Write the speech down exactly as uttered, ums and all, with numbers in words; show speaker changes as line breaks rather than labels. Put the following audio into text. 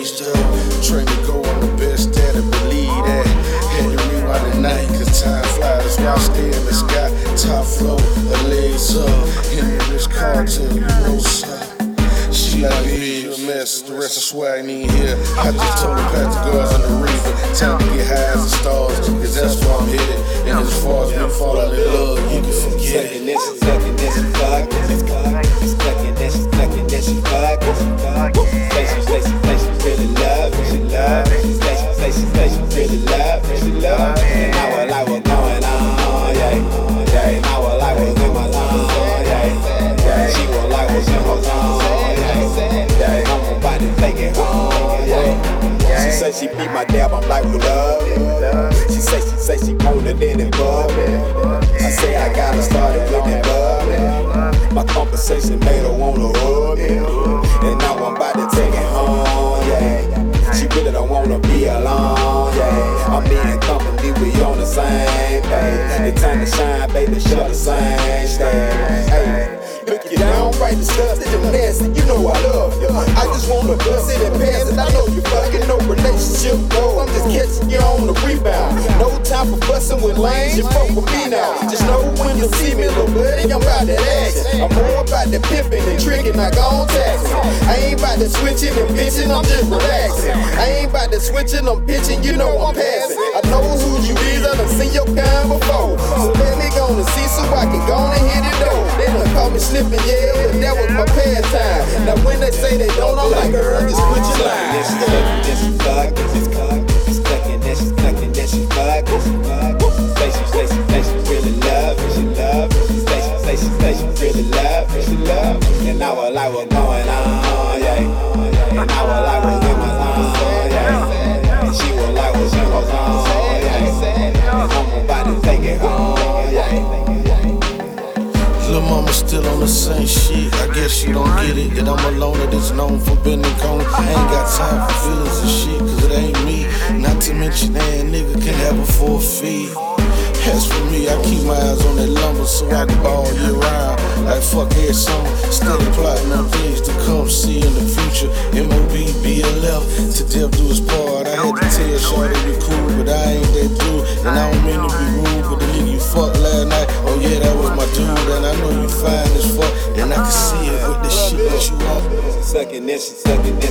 changed up. Train to go on the best that I believe that. Had to rewind the night, cause time flies. That's why I stay in the sky. Top floor, her legs up. In this cartel, you know something. She like me, you a mess. The rest of swag ain't here. I just told her pack the girls on the reaper. Time to get high as the stars, cause that's where I'm headed. And as far as we fall out in love, you can forget it.
Sucking this, sucking this, fuck this, sucking this, sucking this, fuck this. Say she, say she, say she really love it, she love it. Say she, say she, say she really love it, she love it. And now I like what's going on, yeah, yeah. Now I like what's in my line, yeah, yeah. She will like what's in her tongue, yeah, yeah. I'm about to take it home, yeah. She say she beat my dab, I'm like, we love it. She say, she say she older than it, bub. I say I gotta start it with it, bub. My conversation made her wanna hug me. And now I'm about to take it home, yeah. She really don't wanna be alone, yeah. I'm in company, we on the same page. It's time to shine, baby, show the same stage. Hey. Look you down, right the stuff that you nasty, you know I love you. I just wanna bust it and pass it, I know you fucking no relationship goal. I'm just catching you on the rebound. No time for fussing with lanes, you fuck with me now. Just know when you see me, little buddy, I'm about that action. I'm more about the pimping and tricking, I gon' tax it. I ain't about the switching and bitching, I'm just relaxing. I ain't about the switching, I'm pitching, you know I'm passing. I know who you is, I done seen your kind before. So let me go and see so I can go and hit it though. They done call me slipping, yeah, but that was my pastime. Now when they say they don't, I'm like, girl, just put your line. This is fucking, this is fucking, this is fucking, this is fucking, this is fucking, this is fucking. Say she, say she, say she really love it, she love it. Say she, say she, say she really love it, she love it. And now I like what's going on, yeah. And now I like what's in my zone, yeah. And she will like what's in her zone, yeah. And I'm about to take it home, yeah.
Lil' mama still on the same shit. I guess she don't get it that I'm a loner that's known for bending cone. I ain't got time for feelings and shit, cause it ain't me. Not to mention that a nigga can have her for a fee. As for me, I keep my eyes on that lumber so I can ball year round. Like fuck every summer, steady plotting on things to come see in the future. M O B, B L F, to death do his part. I had to tell Shawty be cool, but I ain't that dude. And I don't mean to be rude, but the nigga you fucked last night, oh yeah, that was my dude. And I know you fine as fuck, and I can see it with the shit that you want.
Sucking this, sucking this.